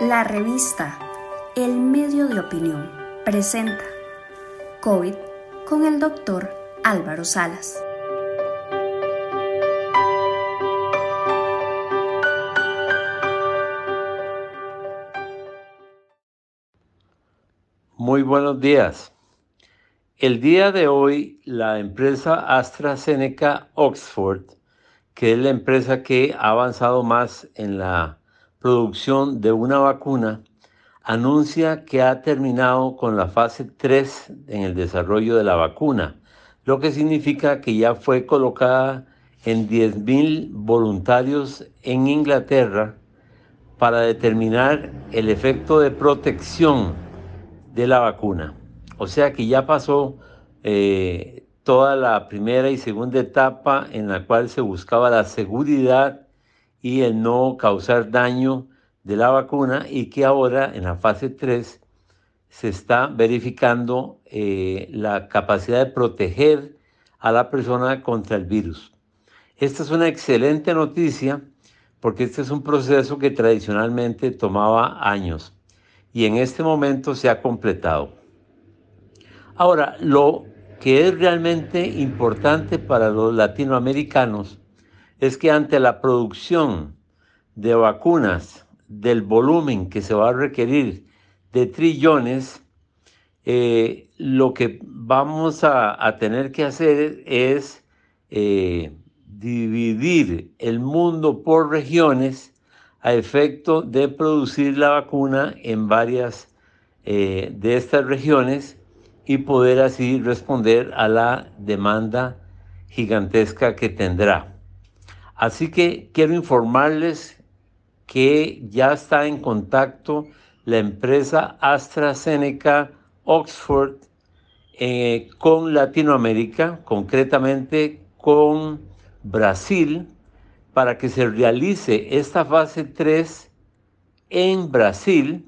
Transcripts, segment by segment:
La revista El Medio de Opinión presenta COVID con el Dr. Álvaro Salas. Muy buenos días. El día de hoy, la empresa AstraZeneca Oxford, que es la empresa que ha avanzado más en la producción de una vacuna, anuncia que ha terminado con la fase 3 en el desarrollo de la vacuna, lo que significa que ya fue colocada en 10,000 voluntarios en Inglaterra para determinar el efecto de protección de la vacuna. O sea que ya pasó toda la primera y segunda etapa en la cual se buscaba la seguridad y el no causar daño de la vacuna, y que ahora en la fase 3 se está verificando la capacidad de proteger a la persona contra el virus. Esta es una excelente noticia porque este es un proceso que tradicionalmente tomaba años y en este momento se ha completado. Ahora, lo que es realmente importante para los latinoamericanos es que ante la producción de vacunas del volumen que se va a requerir de trillones, lo que vamos a tener que hacer es dividir el mundo por regiones a efecto de producir la vacuna en varias de estas regiones y poder así responder a la demanda gigantesca que tendrá. Así que quiero informarles que ya está en contacto la empresa AstraZeneca Oxford con Latinoamérica, concretamente con Brasil, para que se realice esta fase 3 en Brasil,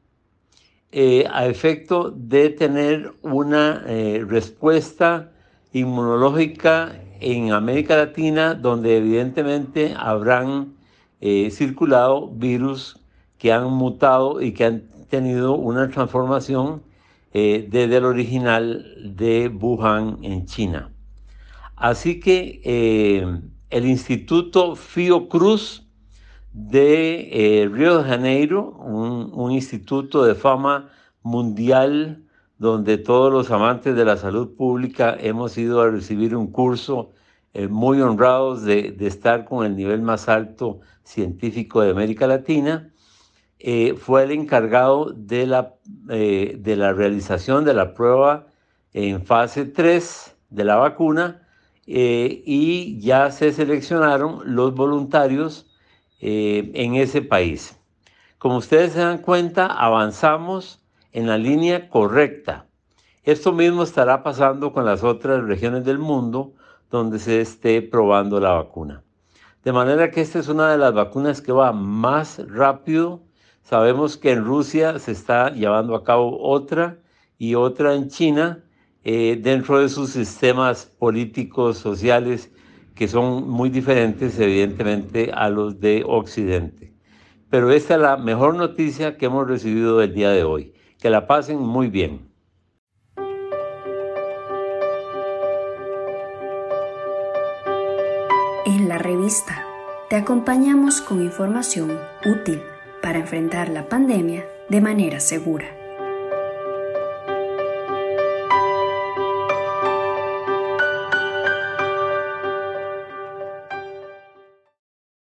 a efecto de tener una respuesta inmunológica en América Latina, donde evidentemente habrán circulado virus que han mutado y que han tenido una transformación desde el original de Wuhan en China. Así que el Instituto Fiocruz de Río de Janeiro, un instituto de fama mundial donde todos los amantes de la salud pública hemos ido a recibir un curso muy honrados de estar con el nivel más alto científico de América Latina. Fue el encargado de la realización de la prueba en fase 3 de la vacuna, y ya se seleccionaron los voluntarios en ese país. Como ustedes se dan cuenta, avanzamos en la línea correcta. Esto mismo estará pasando con las otras regiones del mundo donde se esté probando la vacuna. De manera que esta es una de las vacunas que va más rápido. Sabemos que en Rusia se está llevando a cabo otra y otra en China, dentro de sus sistemas políticos, sociales, que son muy diferentes evidentemente a los de Occidente. Pero esta es la mejor noticia que hemos recibido el día de hoy. Que la pasen muy bien. En la revista te acompañamos con información útil para enfrentar la pandemia de manera segura.